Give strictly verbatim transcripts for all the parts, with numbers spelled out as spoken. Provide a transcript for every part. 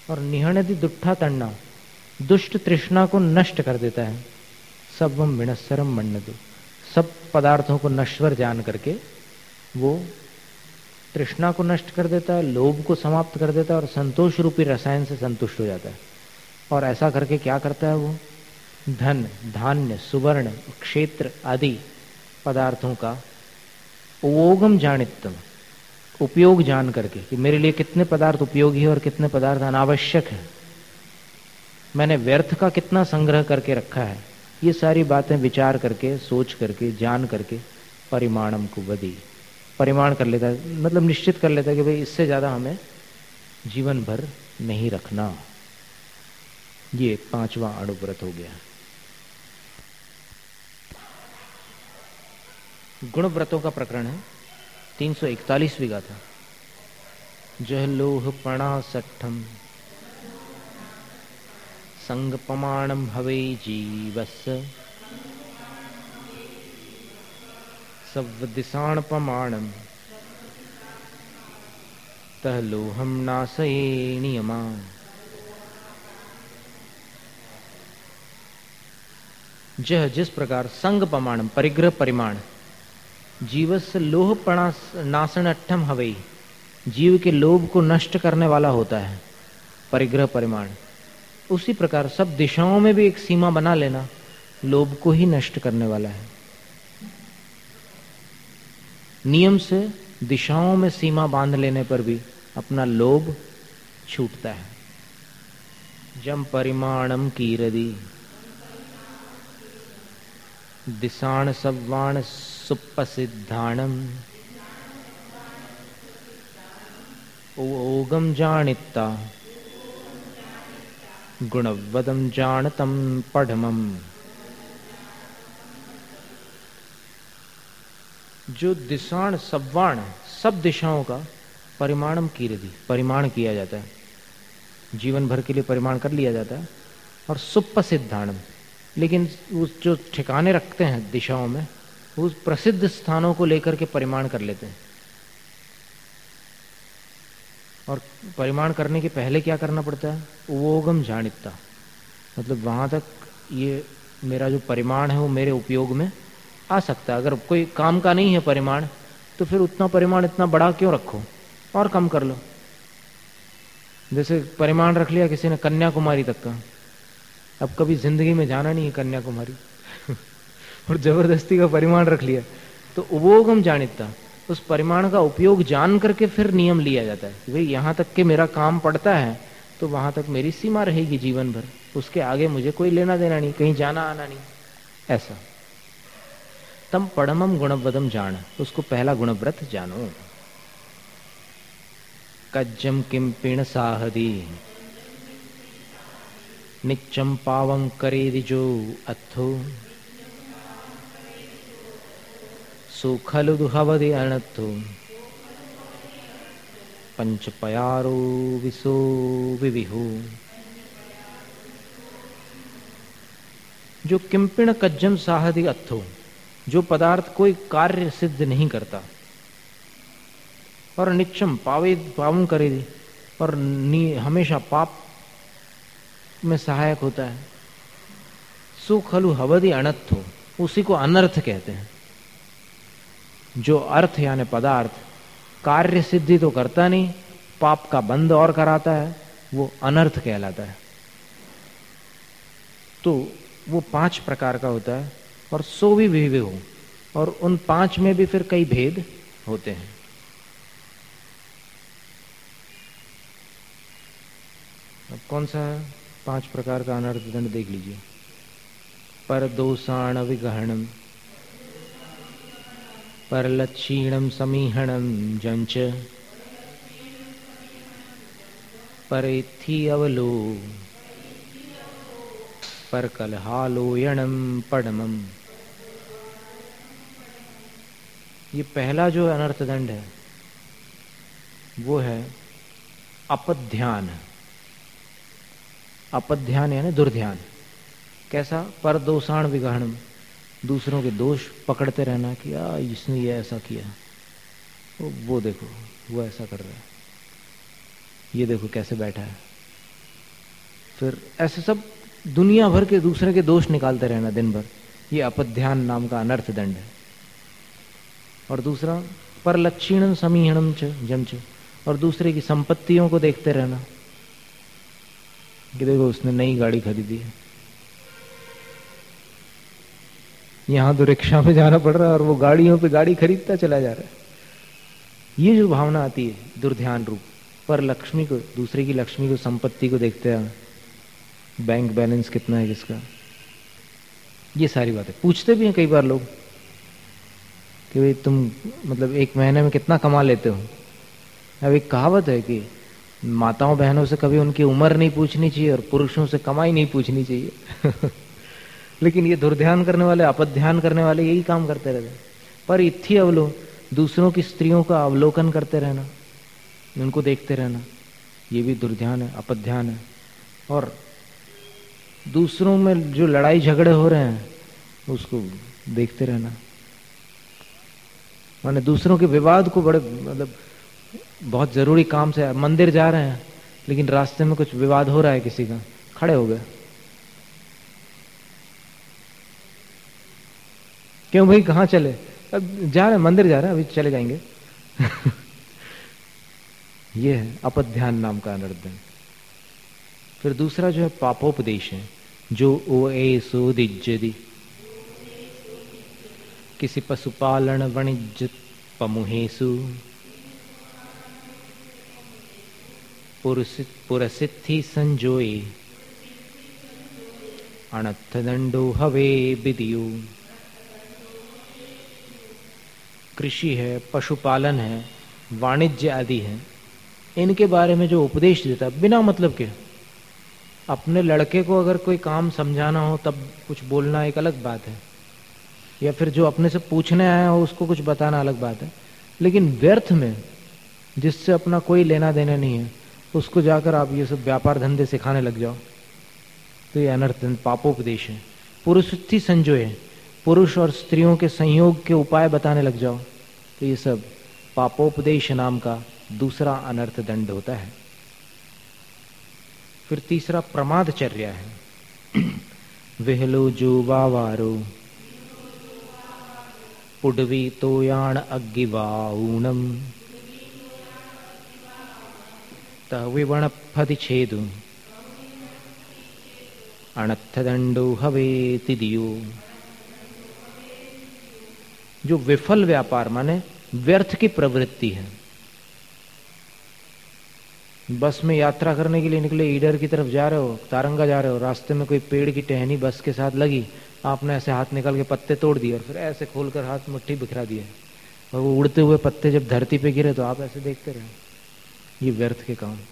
और निहणति दुट्ठा तन्ना, दुष्ट तृष्णा को नष्ट कर देता है। सर्वम विनश्वरम मन्यते, सब पदार्थों को नश्वर जान करके वो तृष्णा को नष्ट कर देता है, लोभ को समाप्त कर देता है और संतोष रूपी रसायन से संतुष्ट हो जाता है। और ऐसा करके क्या करता है वो? धन, धान्य, सुवर्ण, क्षेत्र आदि पदार्थों का उपयोगम जानितम, उपयोग जान करके कि मेरे लिए कितने पदार्थ उपयोगी है और कितने पदार्थ अनावश्यक है, मैंने व्यर्थ का कितना संग्रह करके रखा है, ये सारी बातें विचार करके, सोच करके, जान करके परिमाणम को वदी, परिमाण कर लेता है, मतलब निश्चित कर लेता है कि भाई इससे ज्यादा हमें जीवन भर नहीं रखना। ये पांचवा अणुव्रत हो गया। गुण व्रतों का प्रकरण है तीन सौ इकतालीसवीं गाथा। जह लोह पणा सट्ठम संग पमाणम हवे जीवस्य सव दिशाण पमाणम तह लोहम नासये नियमा। जह जिस प्रकार संग पमाणम परिग्रह परिमाण जीवस्य लोह पणा नासन अट्ठम हवई, जीव के लोभ को नष्ट करने वाला होता है परिग्रह परिमाण, उसी प्रकार सब दिशाओं में भी एक सीमा बना लेना लोभ को ही नष्ट करने वाला है। नियम से दिशाओं में सीमा बांध लेने पर भी अपना लोभ छूटता है। जम परिमाणम कीरदी दिशाण सव्वाण सुप्रसिद्धाणम ओगम जानिता गुणवदम जानतम पढ़मम। जो दिशाण सव्वाण सब दिशाओं का परिमाणम कीरदी परिमाण किया जाता है, जीवन भर के लिए परिमाण कर लिया जाता है। और सुप्रसिद्धाणम, लेकिन उस जो ठिकाने रखते हैं दिशाओं में, उस प्रसिद्ध स्थानों को लेकर के परिमाण कर लेते हैं। और परिमाण करने के पहले क्या करना पड़ता है? उवोगम जानिता, मतलब वहां तक ये मेरा जो परिमाण है वो मेरे उपयोग में आ सकता है। अगर कोई काम का नहीं है परिमाण, तो फिर उतना परिमाण इतना बड़ा क्यों रखो, और कम कर लो। जैसे परिमाण रख लिया किसी ने कन्याकुमारी तक का, अब कभी जिंदगी में जाना नहीं है कन्याकुमारी और जबरदस्ती का परिमाण रख लिया, तो उपयोगम जानिता, उस परिमाण का उपयोग जान करके फिर नियम लिया जाता है कि भाई यहां तक के मेरा काम पड़ता है तो वहां तक मेरी सीमा रहेगी जीवन भर, उसके आगे मुझे कोई लेना देना नहीं, कहीं जाना आना नहीं। ऐसा तम पड़मम गुणवदम जान, उसको पहला गुणव्रत जानो। कज्जम किम पिण साहदी निच्चम पावं करेदि जो अथो सुखलु दुहवदि अनथो पंच पयारो विसो विविहु। जो किंपिण कज्जम साहदी अथो, जो पदार्थ कोई कार्य सिद्ध नहीं करता, और निच्चम पावे पावं करेदि, और हमेशा पाप में सहायक होता है। सुखलु हवदि अनर्थो, उसी को अनर्थ कहते हैं। जो अर्थ यानी पदार्थ कार्य सिद्धि तो करता नहीं, पाप का बंध और कराता है, वो अनर्थ कहलाता है। तो वो पांच प्रकार का होता है, और सो भी विवे हो, और उन पांच में भी फिर कई भेद होते हैं। अब कौन सा पांच प्रकार का अनर्थ दंड देख लीजिए। पर दोषाण विगहणम, पर लक्षीणम समीहणम जंच, परेथी अवलो, पर कलहालोयणम पडमम। ये पहला जो अनर्थ दंड है वो है अपध्यान। अपध्यान यानी दुर्ध्यान। कैसा? पर दोषाण विगहणम, दूसरों के दोष पकड़ते रहना कि आ इसने ये ऐसा किया, वो, वो देखो वो ऐसा कर रहा है, ये देखो कैसे बैठा है, फिर ऐसे सब दुनिया भर के दूसरे के दोष निकालते रहना दिन भर, ये अपध्यान नाम का अनर्थ दंड है। और दूसरा परलक्षीणम समीहणम च जमच, और दूसरे की संपत्तियों को देखते रहना कि देखो उसने नई गाड़ी खरीदी है, यहां तो रिक्शा में जाना पड़ रहा है और वो गाड़ियों पे गाड़ी खरीदता चला जा रहा है। ये जो भावना आती है दुर्ध्यान रूप, पर लक्ष्मी को, दूसरे की लक्ष्मी को, संपत्ति को देखते हैं, बैंक बैलेंस कितना है किसका, ये सारी बातें पूछते भी हैं कई बार लोग कि भाई तुम मतलब एक महीने में कितना कमा लेते हो। अब एक कहावत है कि माताओं बहनों से कभी उनकी उम्र नहीं पूछनी चाहिए और पुरुषों से कमाई नहीं पूछनी चाहिए लेकिन ये दुर्ध्यान करने वाले, अपध्यान करने वाले यही काम करते रहते हैं। पर इत्थी अवलो, दूसरों की स्त्रियों का अवलोकन करते रहना, उनको देखते रहना, ये भी दुर्ध्यान है, अपध्यान है। और दूसरों में जो लड़ाई झगड़े हो रहे हैं उसको देखते रहना, माने दूसरों के विवाद को, बड़े मतलब बहुत जरूरी काम से मंदिर जा रहे हैं लेकिन रास्ते में कुछ विवाद हो रहा है किसी का, खड़े हो गए, क्यों भाई कहाँ चले, अब जा रहे हैं मंदिर जा रहे हैं, अभी चले जाएंगे ये है अपध्यान नाम का अनर्थ। फिर दूसरा जो है पापोपदेश है, जो ओ ए सो दिज्जति, किसी पशुपालन वाणिज्य पमुहेसु पुरसिद्धि संजोए अनर्थ दंडो हवे विधियो। कृषि है, पशुपालन है, वाणिज्य आदि है, इनके बारे में जो उपदेश देता है बिना मतलब के, अपने लड़के को अगर कोई काम समझाना हो तब कुछ बोलना एक अलग बात है, या फिर जो अपने से पूछने आया हो उसको कुछ बताना अलग बात है, लेकिन व्यर्थ में जिससे अपना कोई लेना देना नहीं है उसको जाकर आप ये सब व्यापार धंधे सिखाने लग जाओ तो ये अनर्थ, पापोपदेश है। पुरुषुत्थि संजोय, पुरुष और स्त्रियों के संयोग के उपाय बताने लग जाओ तो ये सब पापोपदेश नाम का दूसरा अनर्थ दंड होता है। फिर तीसरा प्रमादचर्या है, विहलो जो वावारो पुडवी तोयाण अग्गिवाऊणम तविवण फदिछेदु अनर्थ दंडो हवे तिदियो। जो विफल व्यापार माने व्यर्थ की प्रवृत्ति है, बस में यात्रा करने के लिए निकले, ईडर की तरफ जा रहे हो, तारंगा जा रहे हो, रास्ते में कोई पेड़ की टहनी बस के साथ लगी, आपने ऐसे हाथ निकाल के पत्ते तोड़ दिए और फिर ऐसे खोलकर हाथ मुट्ठी बिखरा दिए और वो उड़ते हुए पत्ते जब धरती पे गिरे तो आप ऐसे देखते रहे, ये व्यर्थ के काम।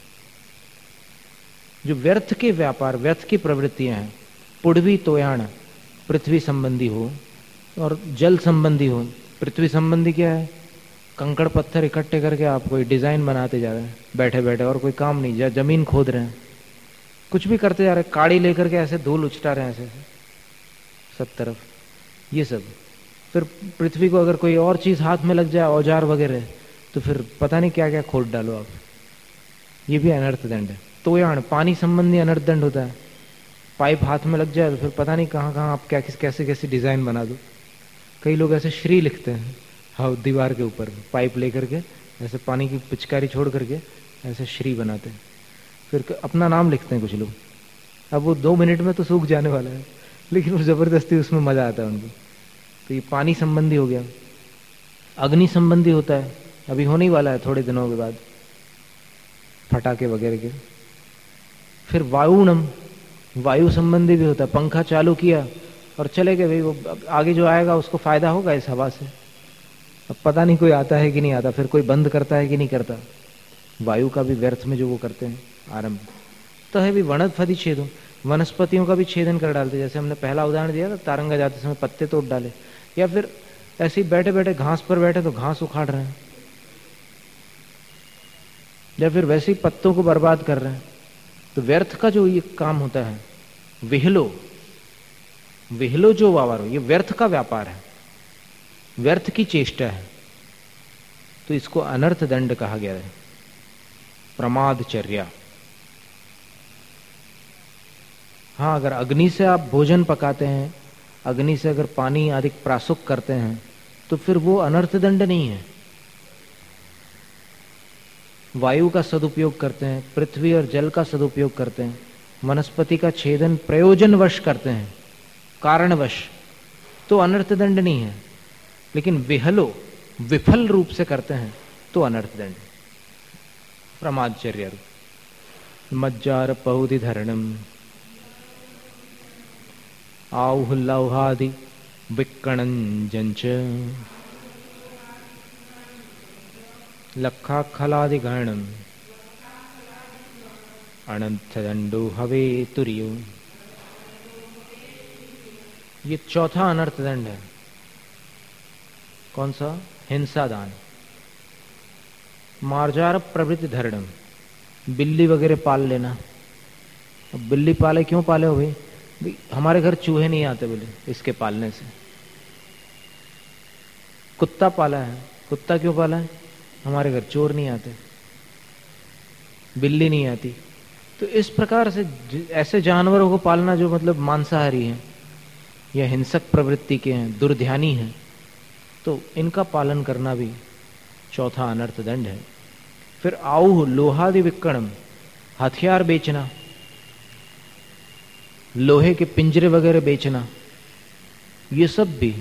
जो व्यर्थ के व्यापार, व्यर्थ की प्रवृत्तियां हैं, पुड़वी तोयाण पृथ्वी संबंधी हो और जल संबंधी हो। पृथ्वी संबंधी क्या है, कंकड़ पत्थर इकट्ठे करके आप कोई डिजाइन बनाते जा रहे हैं बैठे बैठे, और कोई काम नहीं, या जमीन खोद रहे हैं, कुछ भी करते जा रहे हैं, काड़ी लेकर के ऐसे धूल उछटा रहे हैं ऐसे सब तरफ, ये सब। फिर पृथ्वी को अगर कोई और चीज हाथ में लग जाए, औजार वगैरह, तो फिर पता नहीं क्या क्या खोद डालो आप, ये भी अनर्थ दंड है। तोयाण पानी संबंधी अनर्थ दंड होता है, पाइप हाथ में लग जाए तो फिर पता नहीं कहाँ कहाँ आप क्या किस कैसे कैसे डिजाइन बना दो। कई लोग ऐसे श्री लिखते हैं हाँ दीवार के ऊपर, पाइप लेकर के ऐसे पानी की पिचकारी छोड़ करके ऐसे श्री बनाते हैं, फिर अपना नाम लिखते हैं कुछ लोग। अब वो दो मिनट में तो सूख जाने वाला है, लेकिन वो जबरदस्ती उसमें मजा आता है उनको। तो ये पानी संबंधी हो गया। अग्नि संबंधी होता है, अभी होने ही वाला है थोड़े दिनों के बाद, फटाके वगैरह के। फिर वायुणम, वायु संबंधी भी होता है, पंखा चालू किया और चले गए, भाई वो आगे जो आएगा उसको फायदा होगा इस हवा से, अब पता नहीं कोई आता है कि नहीं आता, फिर कोई बंद करता है कि नहीं करता। वायु का भी व्यर्थ में जो वो करते हैं आरंभ। तो है भी वनद फदी छेदो, वनस्पतियों का भी छेदन कर डालते, जैसे हमने पहला उदाहरण दिया था, तारंगा जाते समय पत्ते तोड़ डाले, या फिर ऐसे ही बैठे बैठे घास पर बैठे तो घास उखाड़ रहे हैं, या फिर वैसे ही पत्तों को बर्बाद कर रहे हैं। तो व्यर्थ का जो ये काम होता है, विहलो, विहलो जो वावारो, ये व्यर्थ का व्यापार है, व्यर्थ की चेष्टा है, तो इसको अनर्थ दंड कहा गया है, प्रमादचर्या। हाँ, अगर अग्नि से आप भोजन पकाते हैं, अग्नि से अगर पानी आदि प्रासुक करते हैं, तो फिर वो अनर्थ दंड नहीं है। वायु का सदुपयोग करते हैं, पृथ्वी और जल का सदुपयोग करते हैं, वनस्पति का छेदन प्रयोजनवश करते हैं, कारणवश, तो अनर्थ दंड नहीं है। लेकिन विहलो, विफल रूप से करते हैं तो अनर्थ दंड, प्रमादचर्य रूप। मज्जार पहुति धरणम आहुल्लौहादि विक्कणंजंच लक्षाखलादिगणम अनंत दंडो हवे तुर्यो। ये चौथा अनर्थ दंड है। कौन सा? हिंसा दान। मार्जार प्रवृत्ति धरणम, बिल्ली वगैरह पाल लेना। अब बिल्ली पाले, क्यों पाले हो भाई? भाई हमारे घर चूहे नहीं आते बोले इसके पालने से। कुत्ता पाला है, कुत्ता क्यों पाला है? हमारे घर चोर नहीं आते, बिल्ली नहीं आती। तो इस प्रकार से ऐसे जानवरों को पालना जो मतलब मांसाहारी हैं या हिंसक प्रवृत्ति के हैं, दुर्ध्यानी हैं, तो इनका पालन करना भी चौथा अनर्थ दंड है। फिर आऊह लोहादि विक्कणम, हथियार बेचना, लोहे के पिंजरे वगैरह बेचना, ये सब भी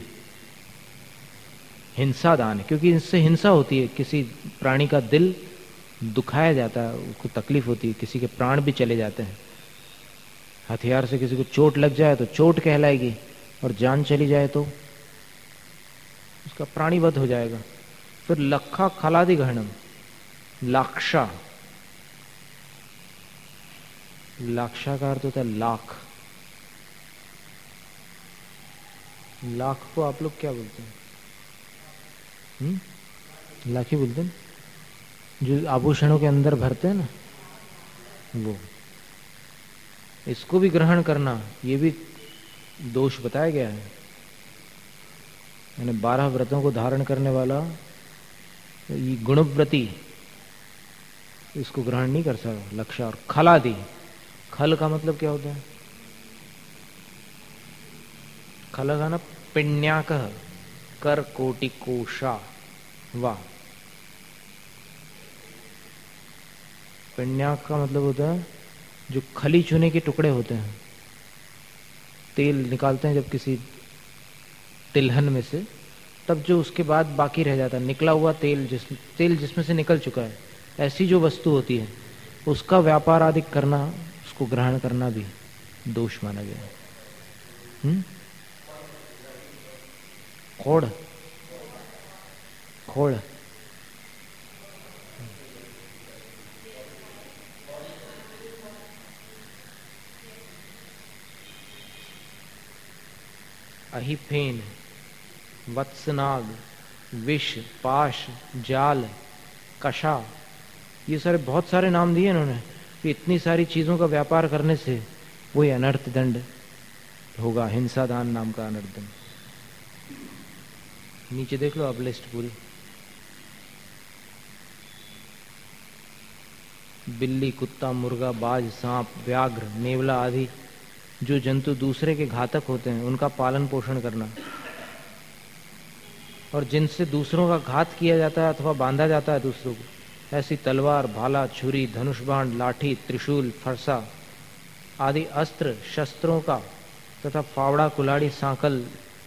हिंसा दान है, क्योंकि इससे हिंसा होती है। किसी प्राणी का दिल दुखाया जाता है, उसको तकलीफ होती है, किसी के प्राण भी चले जाते हैं। हथियार से किसी को चोट लग जाए तो चोट कहलाएगी, और जान चली जाए तो उसका प्राणीवध हो जाएगा। फिर लखा खलादि गहनम, लाक्षा, लाक्षा का अर्थ होता है लाख। लाख को आप लोग क्या बोलते हैं? हम्म लाखी बोलते हैं, जो आभूषणों के अंदर भरते हैं ना, वो। इसको भी ग्रहण करना, ये भी दोष बताया गया है। यानी बारह व्रतों को धारण करने वाला ये गुणव्रती इसको ग्रहण नहीं कर सकता। लक्ष्य और खलादि, खल का मतलब क्या होता है? खल का ना पिण्याक कर कोटि कोशा, वाह। पिण्याक का मतलब होता है जो खली चूने के टुकड़े होते हैं, तेल निकालते हैं जब किसी तिलहन में से, तब जो उसके बाद बाकी रह जाता है, निकला हुआ तेल, जिस तेल जिसमें से निकल चुका है, ऐसी जो वस्तु होती है उसका व्यापार आदि करना, उसको ग्रहण करना भी दोष माना गया है। हम्म खोड़, खोड़ अहिफेन, वत्सनाग, विष, पाश, जाल, कशा, ये सारे बहुत सारे नाम दिए इन्होंने कि इतनी सारी चीजों का व्यापार करने से वही अनर्थ दंड होगा, हिंसा दान नाम का अनर्थ दंड। नीचे देख लो अब लिस्ट पूरी। बिल्ली, कुत्ता, मुर्गा, बाज, सांप, व्याघ्र, नेवला आदि जो जंतु दूसरे के घातक होते हैं उनका पालन पोषण करना, और जिनसे दूसरों का घात किया जाता है अथवा बांधा जाता है दूसरों को, ऐसी तलवार, भाला, छुरी, धनुष बाण, लाठी, त्रिशूल, फरसा आदि अस्त्र शस्त्रों का तथा फावड़ा, कुलाड़ी, सांकल,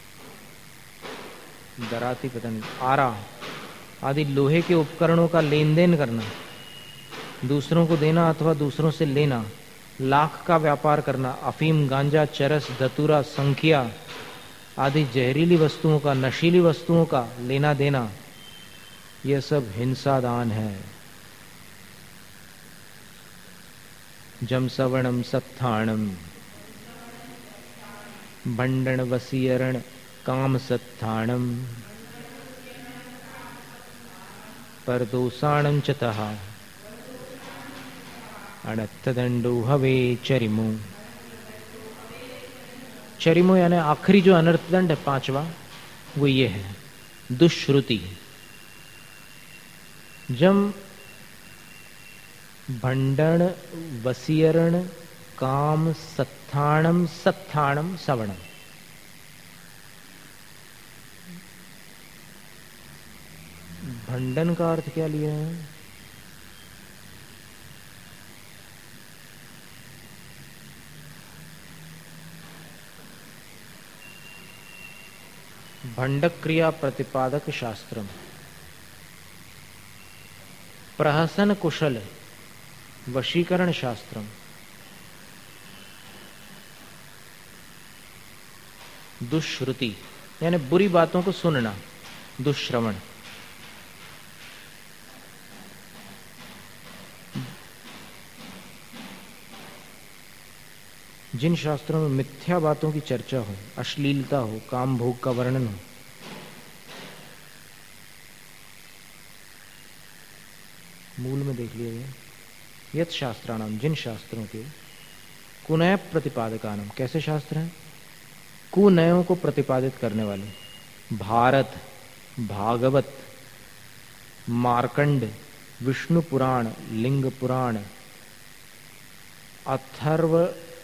दराती, पता नहीं, आरा आदि लोहे के उपकरणों का लेन देन करना, दूसरों को देना अथवा दूसरों से लेना, लाख का व्यापार करना, अफीम, गांजा, चरस, धतूरा, संखिया आदि जहरीली वस्तुओं का, नशीली वस्तुओं का लेना देना, यह सब हिंसा दान है। जम सवर्णम सत्थाणम भंडन वसीयरण काम सत्थाणम परदोषाणं च तः अनर्थदंडो हवे चरिमो। चरिमो यानी आखिरी जो अनर्थदंड है पांचवा, वो ये है दुष्श्रुति। जब भंडन, वसीयरण, काम सत्थाणम सत्थाणम सवणम। भंडन का अर्थ क्या लिया है? भंडक क्रिया प्रतिपादक शास्त्रम, प्रहसन कुशल वशीकरण शास्त्रम, दुष्श्रुति यानी बुरी बातों को सुनना, दुष्श्रवण। जिन शास्त्रों में मिथ्या बातों की चर्चा हो, अश्लीलता हो, काम भोग का वर्णन हो, मूल में देख लिया, यत शास्त्राणाम, जिन शास्त्रों के कुनय प्रतिपादकानाम, कैसे शास्त्र हैं? कुनयों को प्रतिपादित करने वाले, भारत, भागवत, मार्कंड, विष्णु पुराण, लिंग पुराण, अथर्व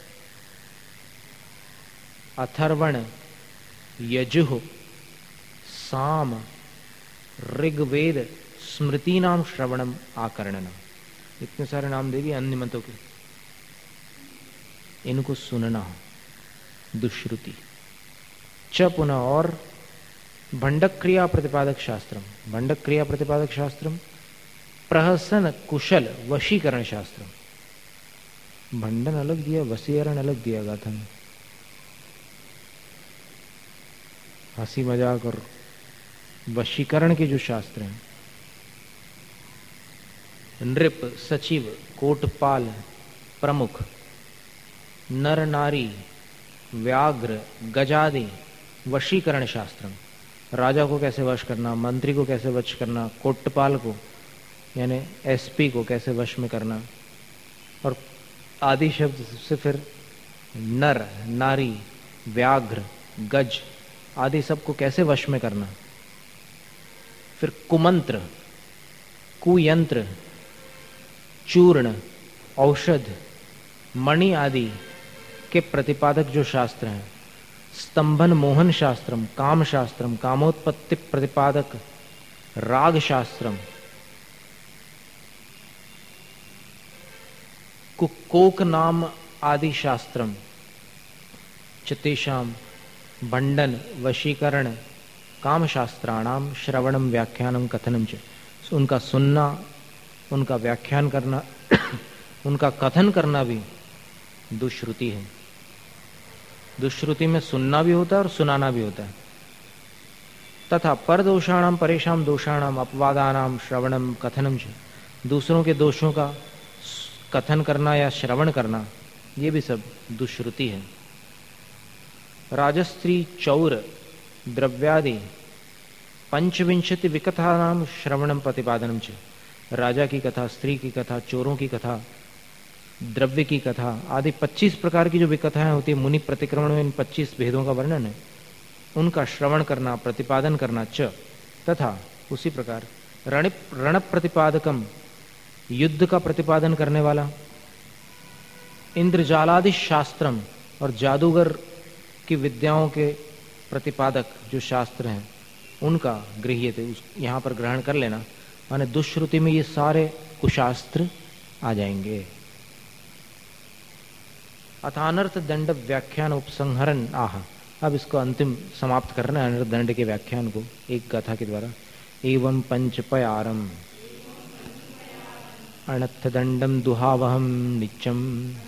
अथर्वण, यजुः, साम, ऋग्वेद, स्मृति नाम श्रवणम आकरणम। इतने सारे नाम दे दिए अन्य मतों के, इनको सुनना, दुष्श्रुति। च पुनः और भंडक क्रिया प्रतिपादक शास्त्रम, भंडक क्रिया प्रतिपादक शास्त्रम, प्रहसन कुशल वशीकरण शास्त्रम। भंडन अलग दिया, वशीकरण अलग दिया गाथा में। हंसी मजाक और वशीकरण के जो शास्त्र हैं, नृप, सचिव, कोटपाल, प्रमुख, नर नारी, व्याघ्र, गजादि, वशीकरण शास्त्रम। राजा को कैसे वश करना, मंत्री को कैसे वश करना, कोटपाल को यानी एसपी को कैसे वश में करना, और आदि शब्द से फिर नर, नारी, व्याघ्र, गज आदि सबको कैसे वश में करना। फिर कुमंत्र, कुयंत्र, चूर्ण, औषध, मणि आदि के प्रतिपादक जो शास्त्र हैं, स्तंभन मोहन शास्त्रम, काम शास्त्रम, कामोत्पत्ति प्रतिपादक राग शास्त्रम, कुकोक नाम आदि शास्त्रम, चतेषाम भंडन, वशीकरण, काम शास्त्राणाम श्रवणम व्याख्यानम कथनम च। उनका सुनना, उनका व्याख्यान करना, उनका कथन करना भी दुष्श्रुति है। दुष्श्रुति में सुनना भी होता है और सुनाना भी होता है। तथा पर दोषाणाम परेशान दोषाणाम अपवादानाम श्रवणम कथनम च। दूसरों के दोषों का कथन करना या श्रवण करना, ये भी सब दुष्श्रुति है। राजस्त्री, चौर, द्रव्यादि पंचविंशति विकथा नाम श्रवणम प्रतिपादनम च। राजा की कथा, स्त्री की कथा, चोरों की कथा, द्रव्य की कथा आदि पच्चीस प्रकार की जो विकथाएं होती है, मुनि प्रतिक्रमण में इन पच्चीस भेदों का वर्णन है, उनका श्रवण करना, प्रतिपादन करना। च तथा उसी प्रकार रण रण प्रतिपादकम, युद्ध का प्रतिपादन करने वाला, इंद्रजालादि शास्त्रम, और जादूगर की विद्याओं के प्रतिपादक जो शास्त्र हैं उनका गृह्य थे, उस यहाँ पर ग्रहण कर लेना। माने दुष्श्रुति में ये सारे कुशास्त्र आ जाएंगे। अथानर्थ दंड व्याख्यान उपसंहरण आह। अब इसको अंतिम समाप्त करना है, अनर्थ दंड के व्याख्यान को एक गाथा के द्वारा। एवं पंचपयारम अनर्थ दंडम दुहावहम नित्यम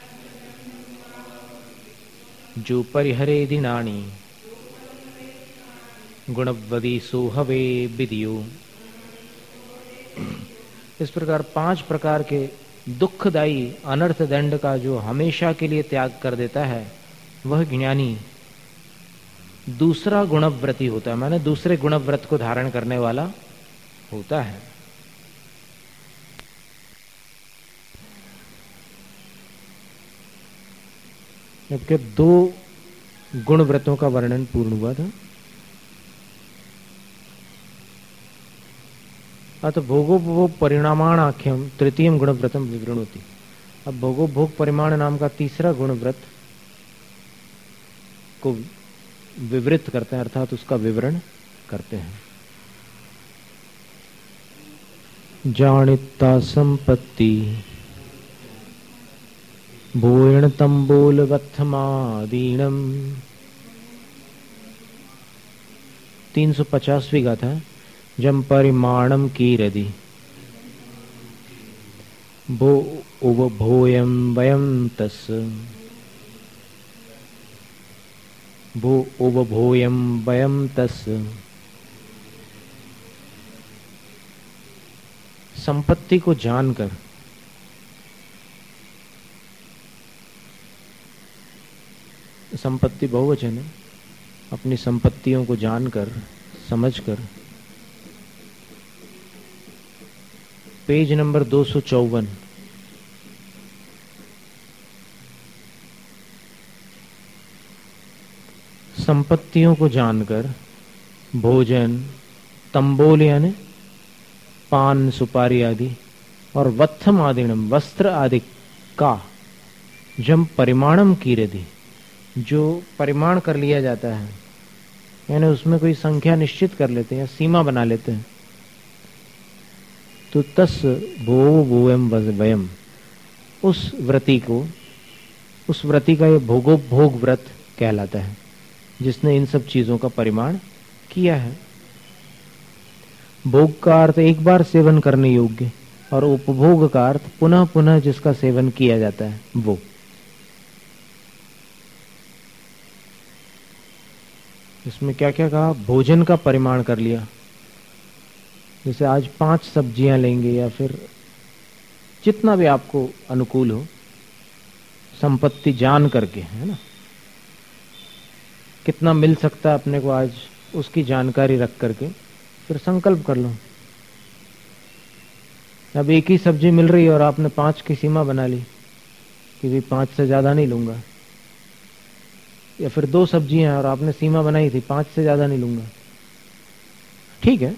जो परिहरे दिनानि गुणवदी सोहवे विदियो। इस प्रकार पांच प्रकार के दुखदायी अनर्थ दंड का जो हमेशा के लिए त्याग कर देता है, वह ज्ञानी दूसरा गुणव्रती होता है, माने दूसरे गुणव्रत को धारण करने वाला होता है। जबकि दो गुण व्रतों का वर्णन पूर्ण हुआ था। अत भोगोपभोग परिणामाण आख्यम तृतीय गुण व्रतम विवृणोति। अब भोगो भोग परिमाण नाम का तीसरा गुण व्रत को विवृत करते हैं, अर्थात उसका विवरण करते हैं। जानिता संपत्ति भूयण तंबोल वत्थमादीणम। तीन सौ पचासवीं गाथा। जम परिमाणम कीरदि भो उपभोयम वयम तस् भो उपभोयम वयम तस्। संपत्ति को जानकर संपत्ति बहुवचन है, अपनी संपत्तियों को जानकर समझकर। पेज नंबर दो सौ चौवन। संपत्तियों को जानकर भोजन, तंबोल यानी पान सुपारी आदि, और वत्थम आदिणम वस्त्र आदि का जम परिमाणम कीरदि जो परिमाण कर लिया जाता है, यानी उसमें कोई संख्या निश्चित कर लेते हैं या सीमा बना लेते हैं, तो तस् भो भोयम वयम उस व्रती को उस व्रती का ये भोगोपभोग व्रत कहलाता है, जिसने इन सब चीजों का परिमाण किया है। भोग का अर्थ एक बार सेवन करने योग्य, और उपभोग का अर्थ पुनः पुनः जिसका सेवन किया जाता है वो। इसमें क्या क्या कहा? भोजन का परिमाण कर लिया, जैसे आज पांच सब्जियां लेंगे या फिर जितना भी आपको अनुकूल हो, संपत्ति जान करके, है ना, कितना मिल सकता है अपने को आज, उसकी जानकारी रख करके फिर संकल्प कर लो। अब एक ही सब्जी मिल रही है और आपने पांच की सीमा बना ली कि भी पांच से ज्यादा नहीं लूंगा, या फिर दो सब्जियां और आपने सीमा बनाई थी पांच से ज्यादा नहीं लूंगा, ठीक है।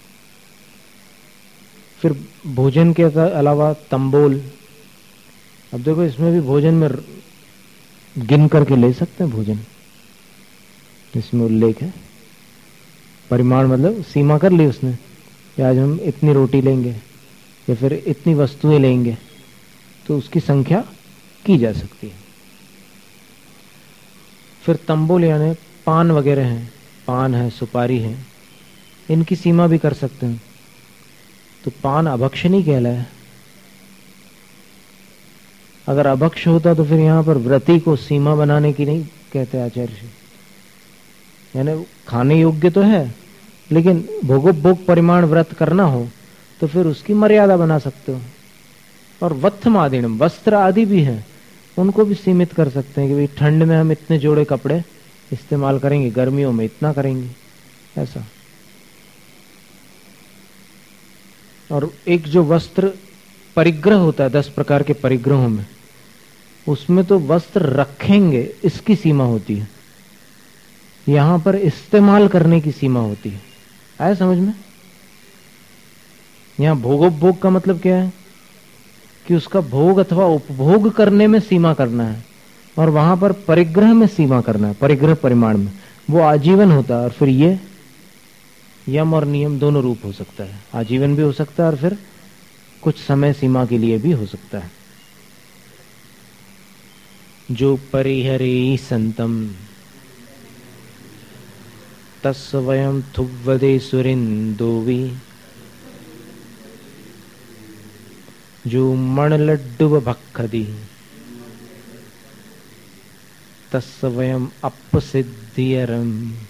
फिर भोजन के अलावा तंबोल, अब देखो इसमें भी भोजन में गिन करके ले सकते हैं भोजन, इसमें उल्लेख है। परिमाण मतलब सीमा कर ली उसने कि आज हम इतनी रोटी लेंगे या फिर इतनी वस्तुएं लेंगे, तो उसकी संख्या की जा सकती है। फिर तंबोल यानी पान वगैरह हैं, पान है, सुपारी है, इनकी सीमा भी कर सकते हैं, तो पान अभक्ष नहीं कहलाया। अगर अभक्ष होता तो फिर यहां पर व्रती को सीमा बनाने की नहीं कहते आचार्य जी, यानी खाने योग्य तो है, लेकिन भोगोपभोग परिमाण व्रत करना हो तो फिर उसकी मर्यादा बना सकते हो। और वत्थमादिणम वस्त्र आदि भी हैं, उनको भी सीमित कर सकते हैं कि भाई ठंड में हम इतने जोड़े कपड़े इस्तेमाल करेंगे, गर्मियों में इतना करेंगे, ऐसा। और एक जो वस्त्र परिग्रह होता है दस प्रकार के परिग्रहों में, उसमें तो वस्त्र रखेंगे इसकी सीमा होती है, यहां पर इस्तेमाल करने की सीमा होती है। आया समझ में? यहां भोगोपभोग का मतलब क्या है कि उसका भोग अथवा उपभोग करने में सीमा करना है, और वहां पर परिग्रह में सीमा करना है, परिग्रह परिमाण में, वो आजीवन होता है। और फिर ये यम और नियम दोनों रूप हो सकता है, आजीवन भी हो सकता है और फिर कुछ समय सीमा के लिए भी हो सकता है। जो परिहरे संतम तस्वयं थुव्वदे सुरिंदोवी। जो मण लड्डु भक्खदी तस्वयं अपसिद्धियरम।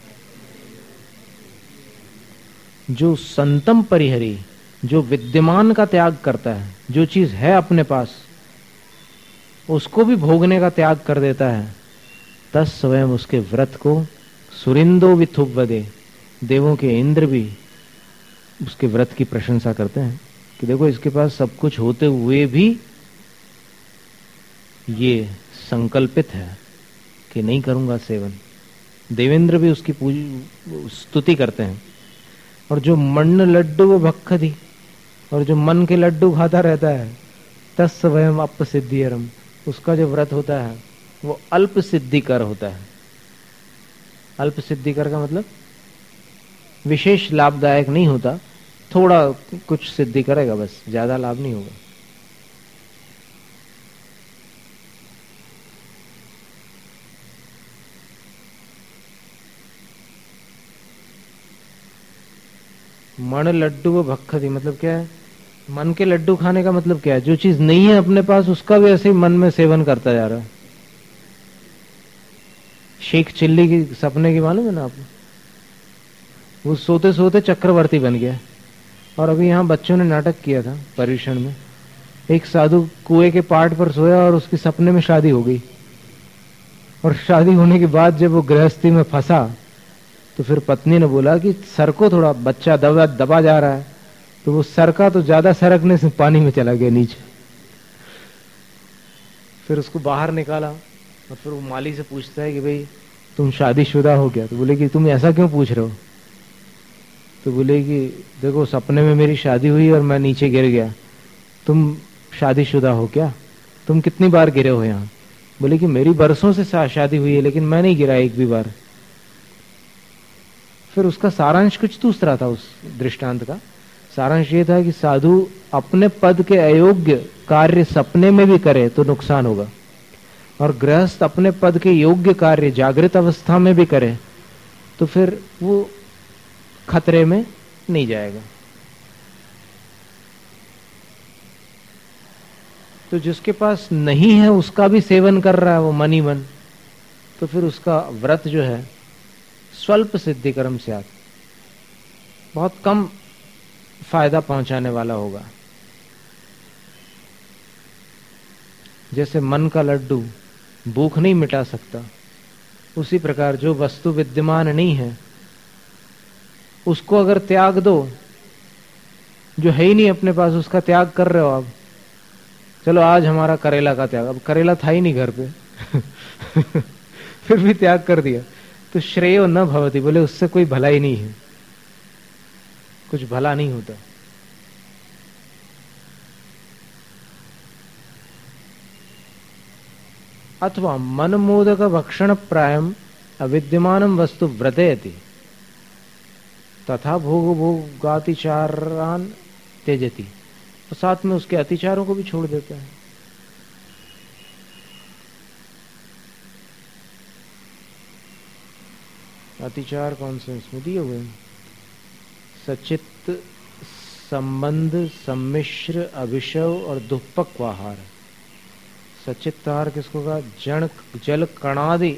जो संतम परिहरी, जो विद्यमान का त्याग करता है, जो चीज है अपने पास उसको भी भोगने का त्याग कर देता है, तस् स्वयं उसके व्रत को सुरिंदो विथुव्वदे, देवों के इंद्र भी उसके व्रत की प्रशंसा करते हैं कि देखो इसके पास सब कुछ होते हुए भी ये संकल्पित है कि नहीं करूंगा सेवन। देवेंद्र भी उसकी पूज स्तुति करते हैं। और जो मन लड्डू वो भक्खदी, और जो मन के लड्डू खाता रहता है तस् वयम अप सिद्धिरम, उसका जो व्रत होता है वो अल्प सिद्धिकर होता है। अल्प सिद्धिकर का मतलब विशेष लाभदायक नहीं होता, थोड़ा कुछ सिद्धि करेगा बस, ज्यादा लाभ नहीं होगा। मन लड्डू व भक्खदी मतलब क्या है? मन के लड्डू खाने का मतलब क्या है? जो चीज नहीं है अपने पास उसका भी ऐसे ही मन में सेवन करता जा रहा है। शेख चिल्ली की सपने की मालूम है ना आपको? वो सोते सोते चक्रवर्ती बन गया। और अभी यहाँ बच्चों ने नाटक किया था पर्यूषण में, एक साधु कुएं के पाट पर सोया और उसके सपने में शादी हो गई। और शादी होने के बाद जब वो गृहस्थी में फंसा तो फिर पत्नी ने बोला कि सर को थोड़ा, बच्चा दबा दबा जा रहा है, तो वो सर का तो ज्यादा सरकने से पानी में चला गया नीचे। फिर उसको बाहर निकाला और फिर वो माली से पूछता है कि भाई तुम शादीशुदा हो गया? तो बोले कि तुम ऐसा क्यों पूछ रहे हो? तो बोले कि देखो सपने में मेरी शादी हुई और मैं नीचे गिर गया, तुम शादीशुदा हो क्या? तुम कितनी बार गिरे हो यहाँ? बोले कि मेरी बरसों से शादी हुई है लेकिन मैं नहीं गिरा एक भी बार। फिर उसका सारांश कुछ दूसरा था। उस दृष्टांत का सारांश ये था कि साधु अपने पद के अयोग्य कार्य सपने में भी करे तो नुकसान होगा, और गृहस्थ अपने पद के योग्य कार्य जागृत अवस्था में भी करे तो फिर वो खतरे में नहीं जाएगा। तो जिसके पास नहीं है उसका भी सेवन कर रहा है वो मन ही मन, तो फिर उसका व्रत जो है स्वल्प सिद्धि कर्म से आता, बहुत कम फायदा पहुंचाने वाला होगा। जैसे मन का लड्डू भूख नहीं मिटा सकता, उसी प्रकार जो वस्तु विद्यमान नहीं है उसको अगर त्याग दो, जो है ही नहीं अपने पास उसका त्याग कर रहे हो आप। चलो आज हमारा करेला का त्याग, अब करेला था ही नहीं घर पे फिर भी त्याग कर दिया, तो श्रेयो न भवति, बोले उससे कोई भला ही नहीं है, कुछ भला नहीं होता। अथवा मन मोदक भक्षण प्रायम अविद्यमानम वस्तु व्रतयति तथा भोग भोगातिचारान त्यजति, और साथ में उसके अतिचारों को भी छोड़ देता है। अतिचार कौन से इसमें दिए हुए हैं? सचित्त, संबंध, सम्मिश्र, अभिशव और दुपक्वाहार। सचित्ताहार किसको कहा? जन जल कणादि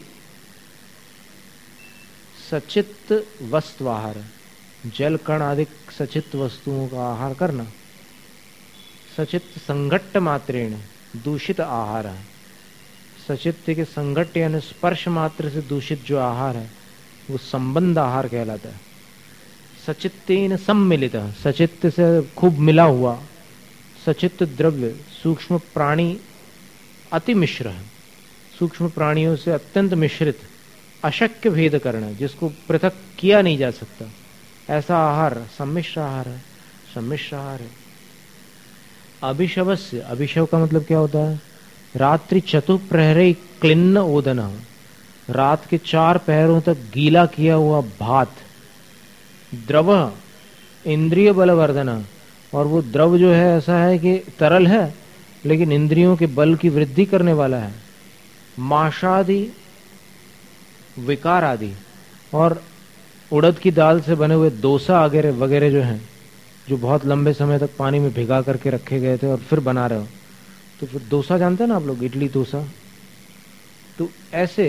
सचित्त वस्तु आहार, जल कण आदि सचित्त वस्तुओं का आहार करना। सचित्त संघट्ट मात्रेण दूषित आहार है। सचित्त के संघट्ट यानी स्पर्श मात्र से दूषित जो आहार है वो संबंध आहार कहलाता है। सचित्तेन सम्मिलित, सचित्त से खूब मिला हुआ। सचित्त द्रव्य सूक्ष्म प्राणी अति मिश्र है, सूक्ष्म प्राणियों से अत्यंत मिश्रित, अशक्य भेद करना, जिसको पृथक किया नहीं जा सकता, ऐसा आहार सम्मिश्र आहार है। सम्मिश्र आहार है। अभिशवस्य, अभिशव का मतलब क्या होता है? रात्रि चतुप्रहरे क्लिन्न ओदन, रात के चार पहरों तक गीला किया हुआ भात। द्रव इंद्रिय बलवर्धना, और वो द्रव जो है ऐसा है कि तरल है लेकिन इंद्रियों के बल की वृद्धि करने वाला है। माशादि विकार आदि, और उड़द की दाल से बने हुए डोसा वगैरह वगैरह जो हैं, जो बहुत लंबे समय तक पानी में भिगा करके रखे गए थे और फिर बना रहे हो, तो फिर डोसा जानते हैं ना आप लोग, इडली डोसा। तो ऐसे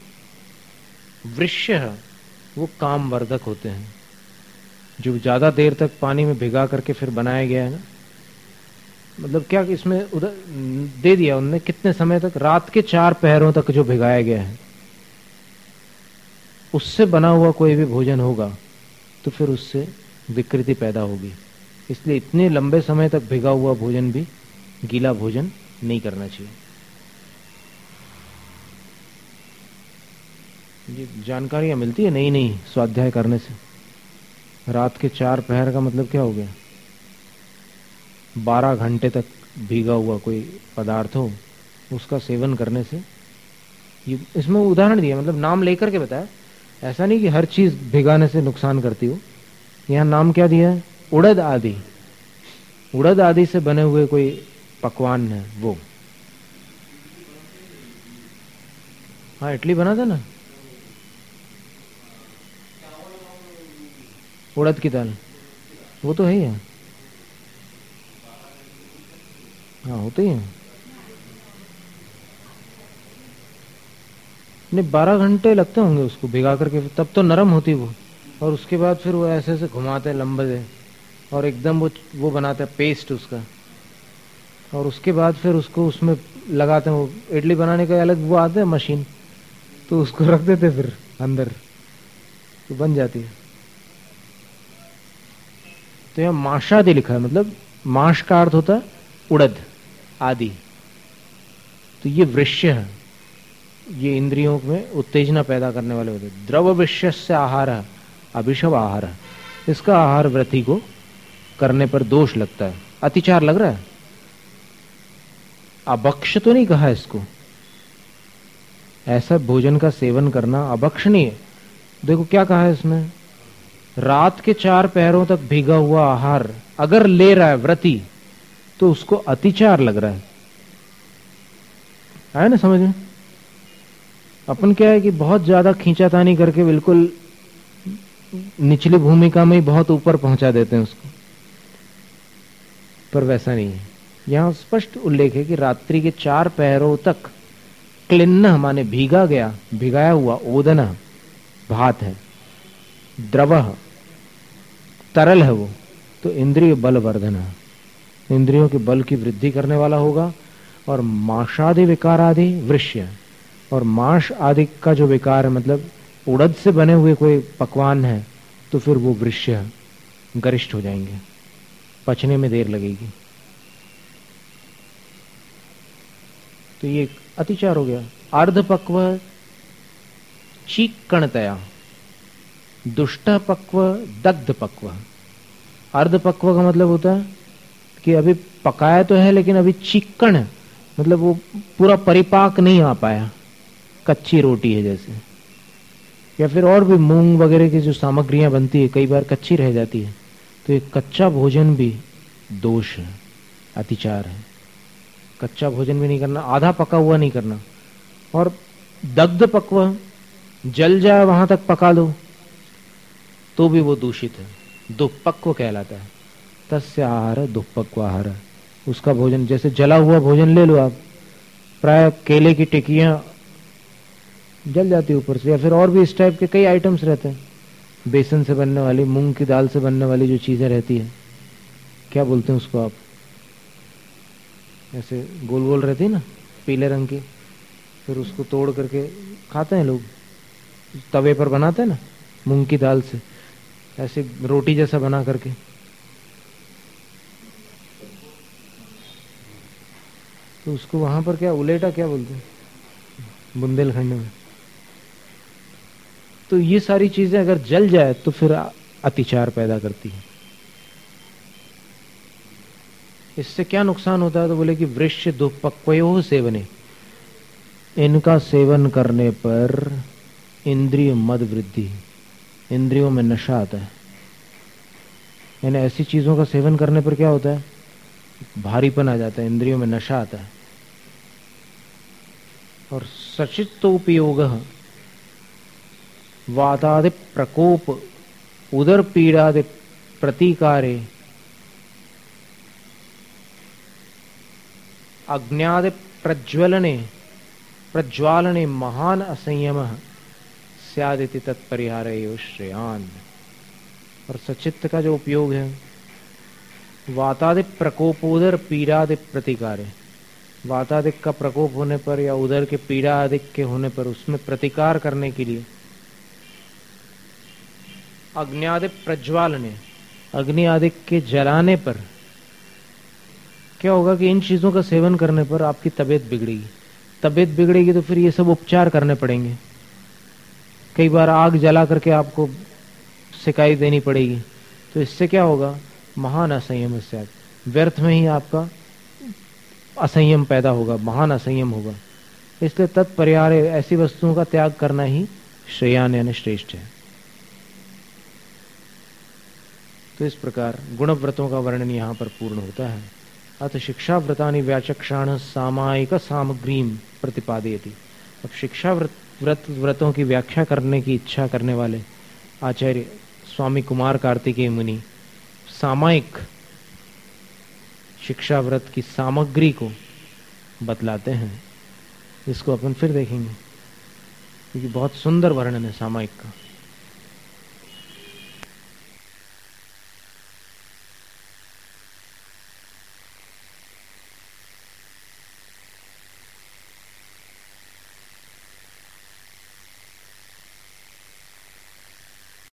वृक्ष वो काम वर्धक होते हैं, जो ज्यादा देर तक पानी में भिगा करके फिर बनाया गया है ना। मतलब क्या कि इसमें उधर दे दिया उन्होंने कितने समय तक, रात के चार पहरों तक जो भिगाया गया है, उससे बना हुआ कोई भी भोजन होगा तो फिर उससे विकृति पैदा होगी। इसलिए इतने लंबे समय तक भिगा हुआ भोजन भी, गीला भोजन नहीं करना चाहिए। ये जानकारियां मिलती है नई नई स्वाध्याय करने से। रात के चार पहर का मतलब क्या हो गया? बारह घंटे तक भीगा हुआ कोई पदार्थ हो, उसका सेवन करने से, ये इसमें उदाहरण दिया, मतलब नाम लेकर के बताया, ऐसा नहीं कि हर चीज भिगाने से नुकसान करती हो। यहाँ नाम क्या दिया है? उड़द आदि, उड़द आदि से बने हुए कोई पकवान है वो। हाँ, इडली बना था ना, उड़द की दाल, वो तो है ही है। हाँ, होते ही है। नहीं, बारह घंटे लगते होंगे उसको भिगा करके, तब तो नरम होती वो, और उसके बाद फिर वो ऐसे ऐसे घुमाते हैं लंबे से, और एकदम वो वो बनाते हैं पेस्ट उसका, और उसके बाद फिर उसको उसमें लगाते हैं। वो इडली बनाने का अलग वो आते हैं मशीन, तो उसको रख देते फिर अंदर, तो बन जाती है। तो यहाँ माशादि लिखा है, मतलब माश का अर्थ होता है उड़द आदि। तो ये वृश्य है, ये इंद्रियों में उत्तेजना पैदा करने वाले होते हैं। द्रव वृश्य से आहार है, अभिषव आहार है, इसका आहार व्रति को करने पर दोष लगता है, अतिचार लग रहा है। अभक्ष तो नहीं कहा इसको, ऐसा भोजन का सेवन करना अभक्षणीय है। देखो क्या कहा है इसमें, रात के चार पहरों तक भीगा हुआ आहार अगर ले रहा है व्रती, तो उसको अतिचार लग रहा है। आया ना समझ में? अपन क्या है कि बहुत ज्यादा खींचातानी करके बिल्कुल निचली भूमिका में ही बहुत ऊपर पहुंचा देते हैं उसको, पर वैसा नहीं है। यहां स्पष्ट उल्लेख है कि रात्रि के चार पहरों तक क्लिन्न माने भीगा गया, भिगाया हुआ, ओदन भात है, द्रव तरल है वो, तो इंद्रिय बल वर्धन है, इंद्रियों के बल की वृद्धि करने वाला होगा। और माशादि विकार आदि वृश्य, और माश आदि का जो विकार है, मतलब उड़द से बने हुए कोई पकवान है, तो फिर वो वृश्य गरिष्ठ हो जाएंगे, पचने में देर लगेगी। तो ये अतिचार हो गया। अर्धपक्व चीकणतया, दुष्ट पक्व दग्ध पक्व। अर्धपक्व का मतलब होता है कि अभी पकाया तो है लेकिन अभी चिक्कण, मतलब वो पूरा परिपाक नहीं आ पाया, कच्ची रोटी है जैसे, या फिर और भी मूंग वगैरह की जो सामग्रियां बनती है कई बार कच्ची रह जाती है, तो ये कच्चा भोजन भी दोष है, अतिचार है। कच्चा भोजन भी नहीं करना, आधा पका हुआ नहीं करना। और दग्ध पक्व, जल जाए वहां तक पका लो तो भी वो दूषित है, दुपक्व कहलाता है। तस्य आहार दुपक्व आहार, उसका भोजन, जैसे जला हुआ भोजन ले लो आप, प्राय केले की टिक्कियां जल जाती है ऊपर से, या फिर और भी इस टाइप के कई आइटम्स रहते हैं, बेसन से बनने वाली, मूंग की दाल से बनने वाली जो चीजें रहती है, क्या बोलते हैं उसको आप, ऐसे गोल गोल रहती है ना पीले रंग की, फिर उसको तोड़ करके खाते हैं लोग, तवे पर बनाते हैं ना मूंग की दाल से, ऐसे रोटी जैसा बना करके। तो उसको वहां पर क्या उलेटा क्या बोलते हैं बुंदेलखंड में। तो ये सारी चीजें अगर जल जाए तो फिर अतिचार पैदा करती है। इससे क्या नुकसान होता है, तो बोले कि वृक्ष दुपक्वयो सेवने, इनका सेवन करने पर इंद्रिय मद वृद्धि, इंद्रियों में नशा आता है। यानी ऐसी चीजों का सेवन करने पर क्या होता है, भारीपन आ जाता है, इंद्रियों में नशा आता है। और सचित्तोपयोग वातादि प्रकोप उदर पीड़ादि प्रतीकारे अग्न्यादि प्रज्वलने प्रज्वालने महान असंयम स्यादिति तत्परिहारयो श्रेयान। और सचित्त का जो उपयोग है, वातादि प्रकोपोदर पीड़ादि प्रतिकार, वातादिक का प्रकोप होने पर या उदर के पीड़ा आदि के होने पर उसमें प्रतिकार करने के लिए, अग्न्यादि प्रज्वालने, अग्नि आदि के जलाने पर क्या होगा कि इन चीजों का सेवन करने पर आपकी तबीयत बिगड़ेगी। तबीयत बिगड़ेगी तो फिर ये सब उपचार करने पड़ेंगे, कई बार आग जला करके आपको शिकायत देनी पड़ेगी। तो इससे क्या होगा, महान असंयम, व्यर्थ में ही आपका असंयम पैदा होगा, महान असंयम होगा। इसलिए तत्परिहार ऐसी वस्तुओं का त्याग करना ही श्रेयान यानी श्रेष्ठ है। तो इस प्रकार गुणव्रतों का वर्णन यहाँ पर पूर्ण होता है। अथ शिक्षा व्रतानि व्याचक्षाण सामायिक सामग्रीम प्रतिपादयति। अब शिक्षा व्रत व्रत व्रतों की व्याख्या करने की इच्छा करने वाले आचार्य स्वामी कुमार कार्तिकेय मुनि सामायिक शिक्षा व्रत की सामग्री को बतलाते हैं। इसको अपन फिर देखेंगे क्योंकि बहुत सुंदर वर्णन है सामायिक का।